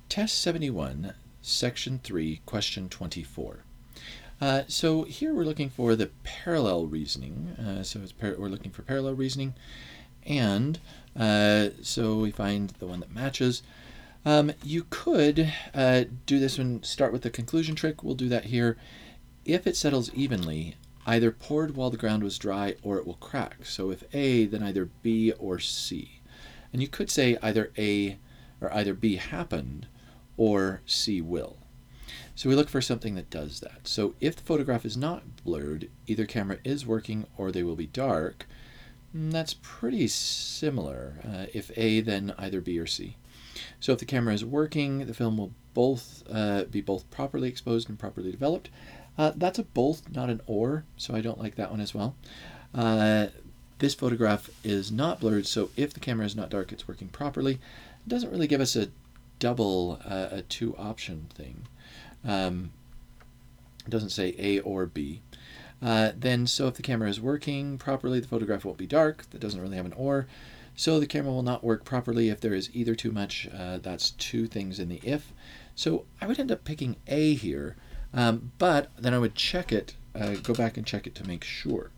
Test 71, Section 3, Question 24. So here we're looking for the parallel reasoning. We're looking for parallel reasoning, and so we find the one that matches. You could do this one, start with the conclusion trick. We'll do that here. If it settles evenly, either poured while the ground was dry or it will crack. So if A, then either B or C. And you could say either A or either B happened or C will. So we look for something that does that. So if the photograph is not blurred, either camera is working or they will be dark. That's pretty similar. If A, then either B or C. So if the camera is working, the film will be both properly exposed and properly developed. That's a both, not an or, so I don't like that one as well. This photograph is not blurred, so if the camera is not dark, it's working properly. It doesn't really give us a double, a two-option thing. It doesn't say A or B. So if the camera is working properly, the photograph won't be dark. That doesn't really have an or. So the camera will not work properly if there is either too much. That's two things in the if. So I would end up picking A here, but then I would check it, go back and check it to make sure.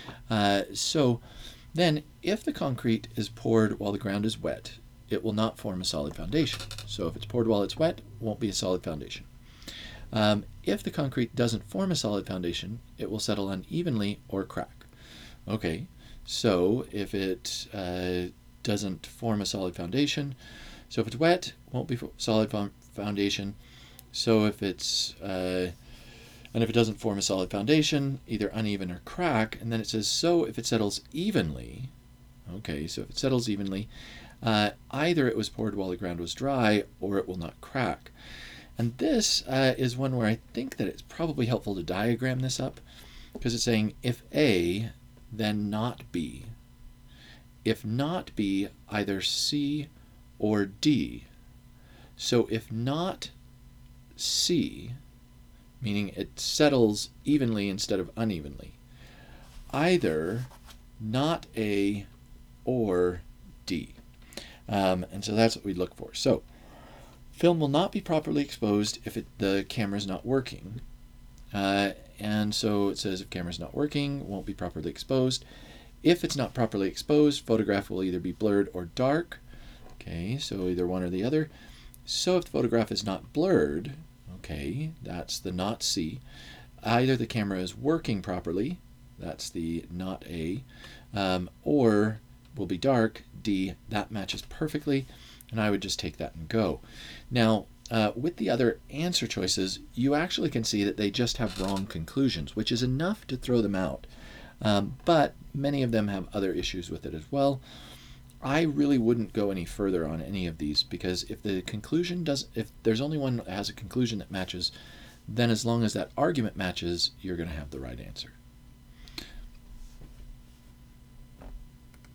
So then if the concrete is poured while the ground is wet, it will not form a solid foundation. So if it's poured while it's wet, it won't be a solid foundation. If the concrete doesn't form a solid foundation, it will settle unevenly or crack. Okay, so if it doesn't form a solid foundation, so if it's wet, it won't be solid foundation. So if it's and if it doesn't form a solid foundation, either uneven or crack, and then it says, so if it settles evenly, okay, so if it settles evenly, either it was poured while the ground was dry or it will not crack. And this is one where I think that it's probably helpful to diagram this up, because it's saying if A, then not B. If not B, either C or D. So if not C, meaning it settles evenly instead of unevenly, either not A or D. And so that's what we look for. So film will not be properly exposed if the camera is not working. And so it says if camera is not working, it won't be properly exposed. If it's not properly exposed, photograph will either be blurred or dark. Okay, so either one or the other. So if the photograph is not blurred, okay, that's the not C. Either the camera is working properly, that's the not A, or will be dark, D. That matches perfectly, and I would just take that and go. Now, with the other answer choices, you actually can see that they just have wrong conclusions, which is enough to throw them out. But many of them have other issues with it as well. I really wouldn't go any further on any of these, because if the conclusion if there's only one that has a conclusion that matches, then as long as that argument matches, you're going to have the right answer.